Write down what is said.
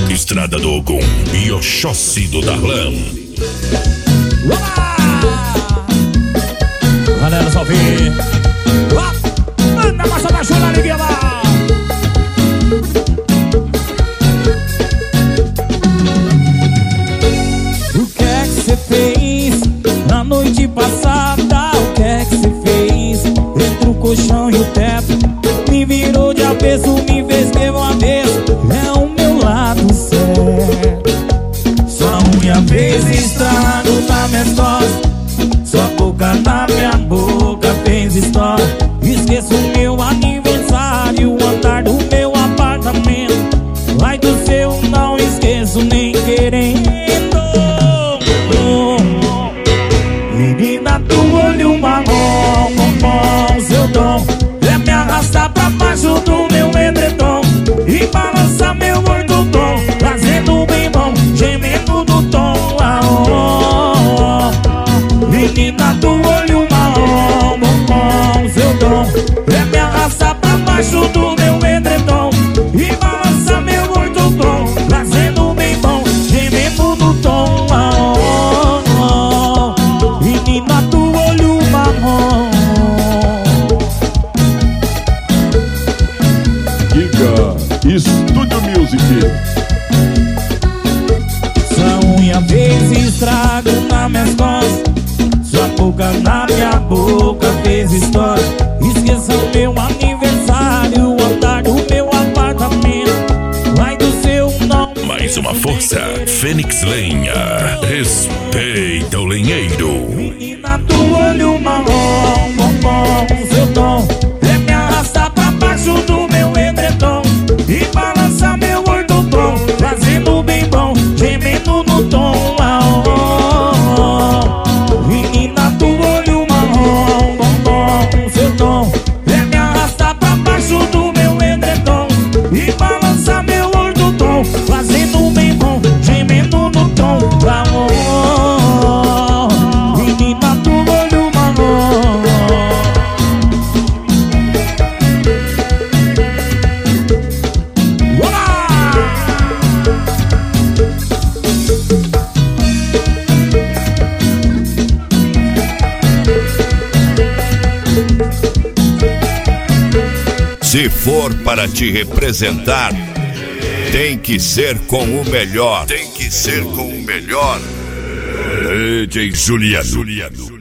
Estrada do Ogum e Oxóssi do Darlan. Olá! Galera, só vem. Manda a massa da chula, liguei lá. O que é que você fez na noite passada? O que é que você fez entre o colchão e o teto? Me virou de avesso, me fez que uma vez. É o meu lado certo. Sua unha fez estrago nas minhas costas, sua boca na minha boca fez história. Esqueço o meu aniversário, o andar do meu apartamento. Vai do seu, não esqueço nem querendo. Menina do olho marrom, bombom, seu dom é me arrastar pra baixo do meu edredom e balançar meu gordo tom, trazendo bem bom, gemendo do tom. Menina do olho marrom, bombom, seu dom é me arrastar pra baixo do meu edredom e balançar meu gordo tom, trazendo bem bom, gemendo do tom. Menina do olho marrom. Giga Studio Music. Sua unha fez estrago nas minhas costas, sua boca na minha boca fez história. Esqueça o meu aniversário, o andar do meu apartamento. Vai do seu nome. Mais uma força, Fênix Lenha. Respeita o lenheiro. Menina do olho marrom, bombom, seu tom é me arrastar pra baixo do meu edredom e balançar meu gordo tom, trazendo bem bom, gemendo no tom. Menina do olho marrom, bombom, seu tom é me arrastar pra baixo do meu edredom e balançar meu gordo tom, fazendo bem bom, gemendo no tom. Menina do olho marrom. Olá! Se for para te representar, tem que ser com o melhor. Tem que ser com o melhor. DJ Juliano.